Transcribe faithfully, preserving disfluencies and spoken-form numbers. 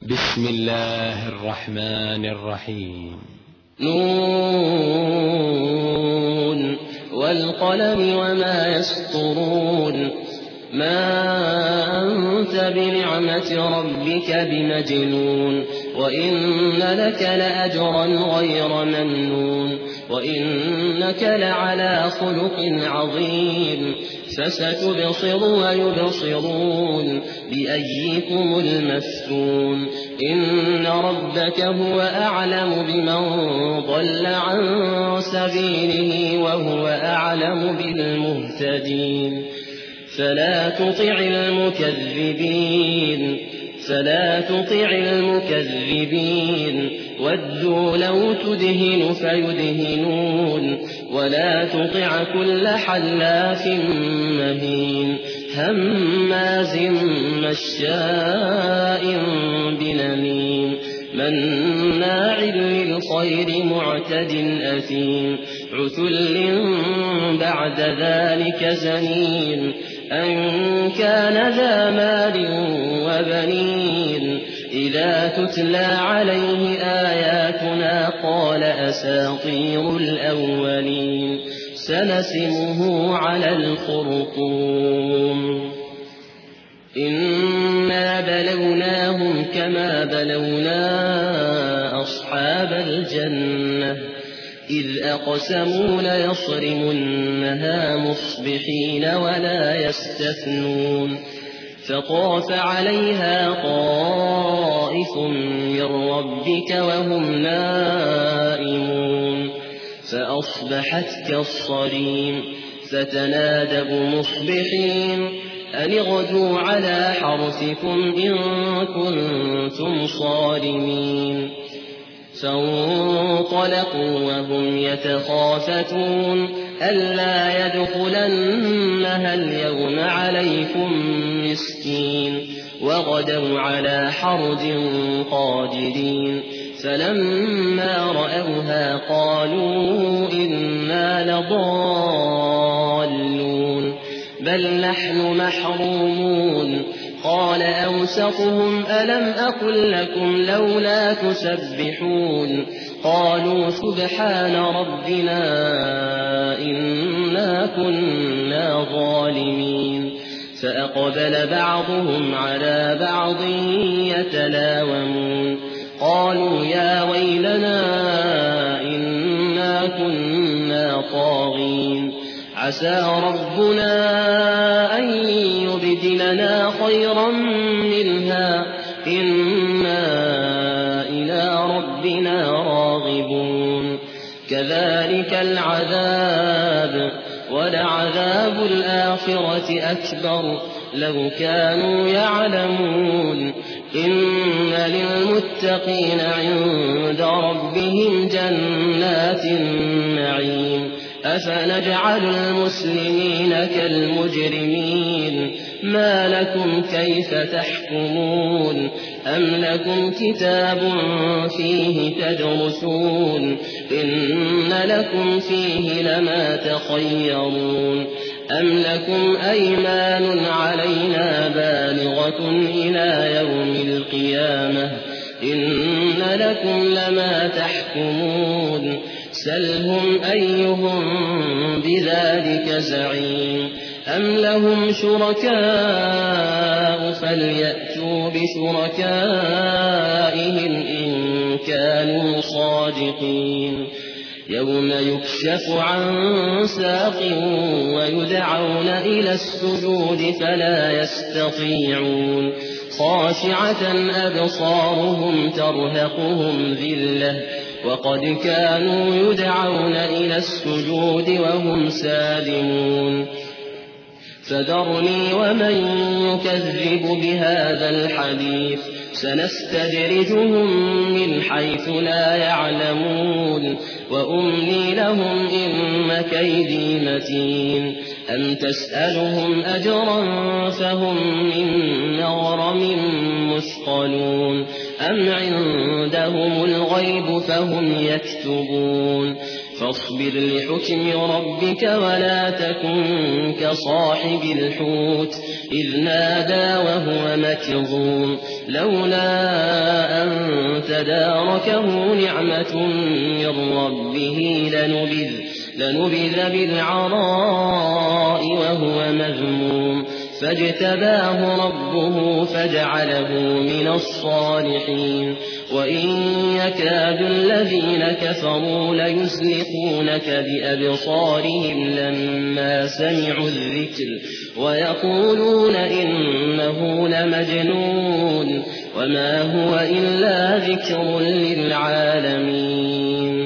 بسم الله الرحمن الرحيم. نون والقلم وما يسطرون. ما أنت بنعمة ربك بمجنون، وإن لك لأجرا غير ممنون، وإنك لعلى خلق عظيم. فستبصر ويبصرون بأيكم المفتون. إن ربك هو أعلم بمن ضل عن سبيله وهو أعلم بالمهتدين. فلا تطع المكذبين فلا تطع المكذبين ودوا لو تدهن فيدهنون. ولا تطع كل حلاف مهين هماز مشاء بنميم مناع للخير معتد أثيم عتل بعد ذلك زنيم أن كان ذا مال وبنين. إذا تتلى عليه آياتنا قال أساطير الأولين. سنسمه على الخرطوم. إنا بلوناهم كما بلونا أصحاب الجنة إذ أقسموا ليصرمنها مصبحين ولا يستثنون. فطاف عليها طائف من ربك وهم نائمون فأصبحت كالصريم. فتنادوا مصبحين أن اغدوا على حرثكم إن كنتم صارمين. فانطلقوا وهم يتخافتون ألا يدخلنها اليوم عليكم مسكين. وغدوا على حرد قادرين. فلما رأوها قالوا إنا لضالون بل نحن محرومون. قال أوسطهم ألم أقل لكم لولا تسبحون. قالوا سبحان ربنا إنا كنا ظالمين. فأقبل بعضهم على بعض يتلاومون قالوا يا ويلنا إنا كنا طاغين. عسى ربنا أن يبدلنا خيرا منها إنا إلى ربنا راغبون. كذلك العذاب ولعذاب الآخرة أكبر لو كانوا يعلمون. إن للمتقين عند ربهم جنات النعيم. أفنجعل المسلمين كالمجرمين ما لكم كيف تحكمون. أم لكم كتاب فيه تدرسون إن لكم فيه لما تخيرون. أم لكم أيمان علينا بالغة إلى يوم القيامة إن لكم لما تحكمون. سلهم أيهم بذلك زعيم. أم لهم شركاء فليأتوا بشركائهم إن كانوا صادقين. يوم يكشف عن ساق ويدعون إلى السجود فلا يستطيعون. خاشعة أبصارهم ترهقهم ذلة وقد كانوا يدعون إلى السجود وهم سالمون. فذرني ومن يكذب بهذا الحديث سنستدرجهم من حيث لا يعلمون وأملي لهم إن كيدي متين. أم تسألهم أجرا فهم من مغرم مثقلون أم عندهم الغيب فهم يكتبون. فاصبر لحكم ربك ولا تكن كصاحب الحوت إذ نادى وهو مكظوم لولا تداركه نعمة من ربه لنبذ, لنبذ بالعراء وهو مذموم فاجتباه ربه فجعله من الصالحين. وإن يكاد الذين كفروا ليزلقونك بأبصارهم لما سمعوا الذكر ويقولون إنه لمجنون وما هو إلا ذكر للعالمين.